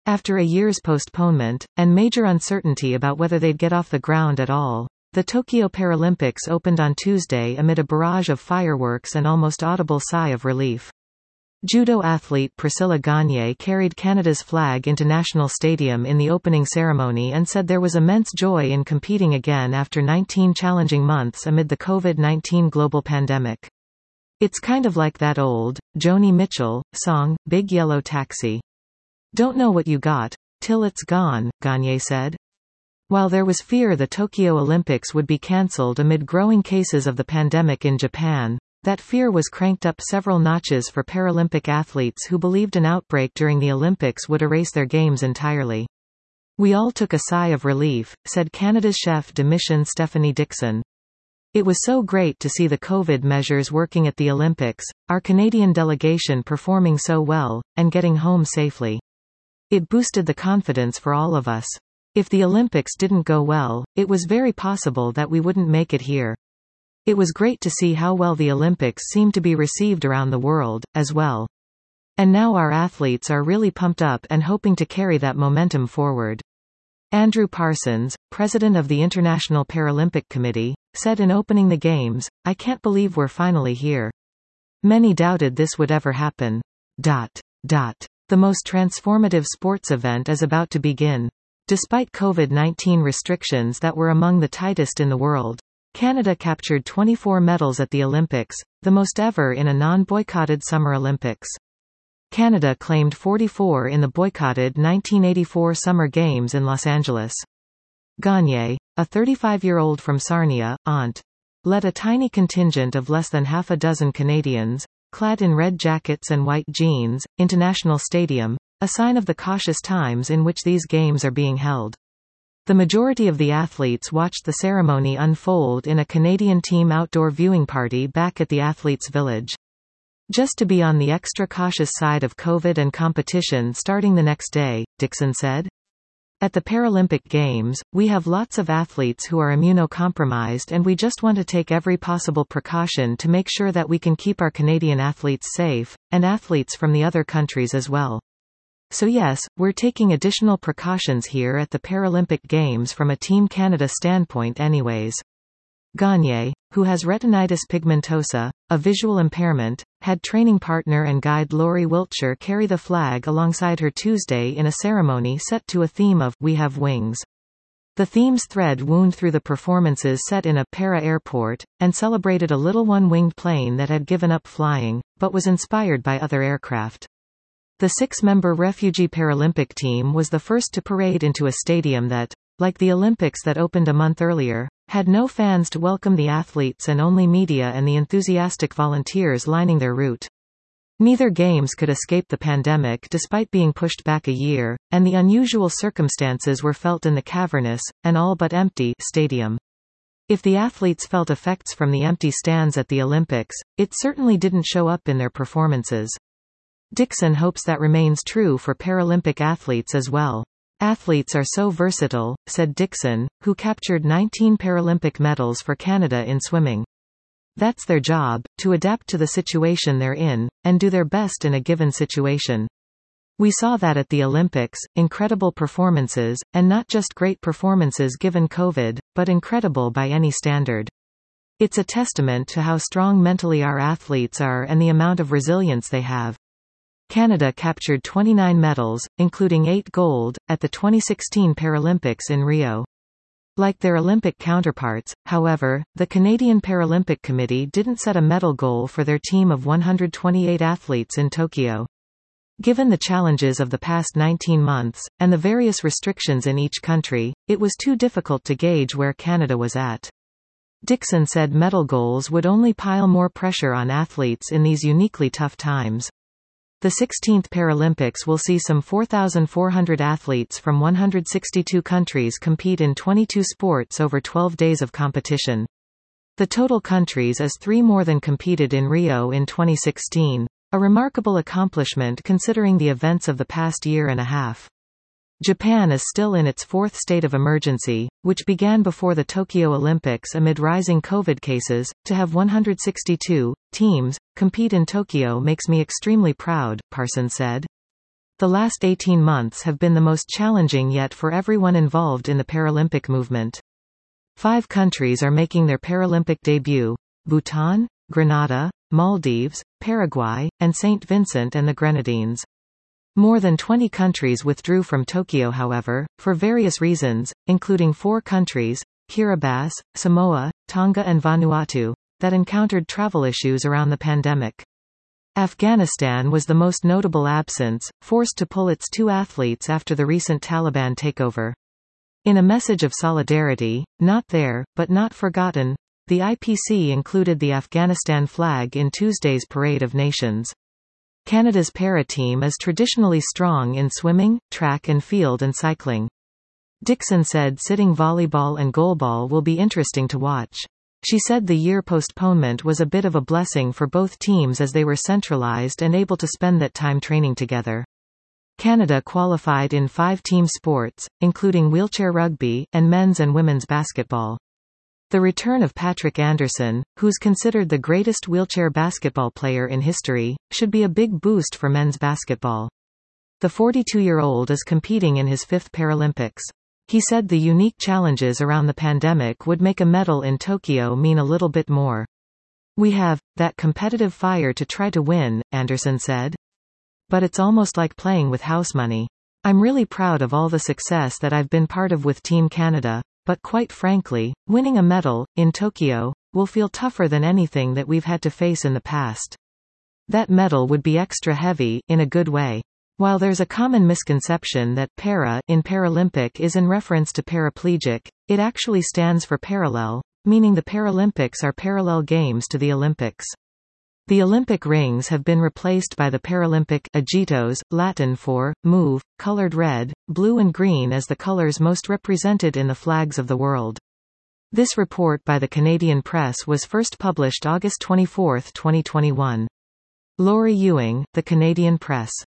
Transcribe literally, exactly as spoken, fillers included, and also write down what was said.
After a year's postponement, and major uncertainty about whether they'd get off the ground at all, the Tokyo Paralympics opened on Tuesday amid a barrage of fireworks and almost audible sigh of relief. Judo athlete Priscilla Gagne carried Canada's flag into National Stadium in the opening ceremony and said there was immense joy in competing again after nineteen challenging months amid the COVID nineteen global pandemic. It's kind of like that old, Joni Mitchell, song, Big Yellow Taxi. Don't know what you got, till it's gone, Gagne said. While there was fear the Tokyo Olympics would be cancelled amid growing cases of the pandemic in Japan, that fear was cranked up several notches for Paralympic athletes who believed an outbreak during the Olympics would erase their games entirely. We all took a sigh of relief, said Canada's chef de mission Stephanie Dixon. It was so great to see the COVID measures working at the Olympics, our Canadian delegation performing so well, and getting home safely. It boosted the confidence for all of us. If the Olympics didn't go well, it was very possible that we wouldn't make it here. It was great to see how well the Olympics seemed to be received around the world, as well. And now our athletes are really pumped up and hoping to carry that momentum forward. Andrew Parsons, president of the International Paralympic Committee, said in opening the Games, "I can't believe we're finally here. Many doubted this would ever happen. Dot. Dot. The most transformative sports event is about to begin." Despite COVID nineteen restrictions that were among the tightest in the world, Canada captured twenty-four medals at the Olympics, the most ever in a non-boycotted Summer Olympics. Canada claimed forty-four in the boycotted nineteen eighty-four Summer Games in Los Angeles. Gagne, a thirty-five-year-old from Sarnia, Ont. led a tiny contingent of less than half a dozen Canadians, clad in red jackets and white jeans, into National Stadium, a sign of the cautious times in which these games are being held. The majority of the athletes watched the ceremony unfold in a Canadian team outdoor viewing party back at the Athletes' Village. Just to be on the extra cautious side of COVID and competition starting the next day, Dixon said. At the Paralympic Games, we have lots of athletes who are immunocompromised and we just want to take every possible precaution to make sure that we can keep our Canadian athletes safe, and athletes from the other countries as well. So yes, we're taking additional precautions here at the Paralympic Games from a Team Canada standpoint anyways. Gagne, who has retinitis pigmentosa, a visual impairment, had training partner and guide Laurie Wiltshire carry the flag alongside her Tuesday in a ceremony set to a theme of "We Have Wings." The theme's thread wound through the performances set in a para airport, and celebrated a little one-winged plane that had given up flying, but was inspired by other aircraft. The six-member refugee Paralympic team was the first to parade into a stadium that, like the Olympics that opened a month earlier, had no fans to welcome the athletes and only media and the enthusiastic volunteers lining their route. Neither games could escape the pandemic despite being pushed back a year, and the unusual circumstances were felt in the cavernous, and all but empty, stadium. If the athletes felt effects from the empty stands at the Olympics, it certainly didn't show up in their performances. Dixon hopes that remains true for Paralympic athletes as well. Athletes are so versatile, said Dixon, who captured nineteen Paralympic medals for Canada in swimming. That's their job, to adapt to the situation they're in, and do their best in a given situation. We saw that at the Olympics, incredible performances, and not just great performances given COVID, but incredible by any standard. It's a testament to how strong mentally our athletes are and the amount of resilience they have. Canada captured twenty-nine medals, including eight gold, at the twenty sixteen Paralympics in Rio. Like their Olympic counterparts, however, the Canadian Paralympic Committee didn't set a medal goal for their team of one hundred twenty-eight athletes in Tokyo. Given the challenges of the past nineteen months, and the various restrictions in each country, it was too difficult to gauge where Canada was at. Dixon said medal goals would only pile more pressure on athletes in these uniquely tough times. The sixteenth Paralympics will see some four thousand four hundred athletes from one hundred sixty-two countries compete in twenty-two sports over twelve days of competition. The total countries is three more than competed in Rio in twenty sixteen, a remarkable accomplishment considering the events of the past year and a half. Japan is still in its fourth state of emergency, which began before the Tokyo Olympics amid rising COVID cases. To have one hundred sixty-two teams compete in Tokyo makes me extremely proud, Parsons said. The last eighteen months have been the most challenging yet for everyone involved in the Paralympic movement. Five countries are making their Paralympic debut: Bhutan, Grenada, Maldives, Paraguay, and Saint Vincent and the Grenadines. More than twenty countries withdrew from Tokyo, however, for various reasons, including four countries, Kiribati, Samoa, Tonga and Vanuatu, that encountered travel issues around the pandemic. Afghanistan was the most notable absence, forced to pull its two athletes after the recent Taliban takeover. In a message of solidarity, not there, but not forgotten, the I P C included the Afghanistan flag in Tuesday's Parade of Nations. Canada's para team is traditionally strong in swimming, track and field and cycling. Dixon said sitting volleyball and goalball will be interesting to watch. She said the year postponement was a bit of a blessing for both teams as they were centralized and able to spend that time training together. Canada qualified in five team sports, including wheelchair rugby, and men's and women's basketball. The return of Patrick Anderson, who's considered the greatest wheelchair basketball player in history, should be a big boost for men's basketball. The forty-two-year-old is competing in his fifth Paralympics. He said the unique challenges around the pandemic would make a medal in Tokyo mean a little bit more. "We have that competitive fire to try to win," Anderson said. "But it's almost like playing with house money. I'm really proud of all the success that I've been part of with Team Canada, but quite frankly, winning a medal, in Tokyo, will feel tougher than anything that we've had to face in the past. That medal would be extra heavy, in a good way." While there's a common misconception that para in Paralympic is in reference to paraplegic, it actually stands for parallel, meaning the Paralympics are parallel games to the Olympics. The Olympic rings have been replaced by the Paralympic agitos, Latin for move, colored red, blue and green as the colors most represented in the flags of the world. This report by the Canadian Press was first published August twenty-fourth, twenty twenty-one. Laurie Ewing, The Canadian Press.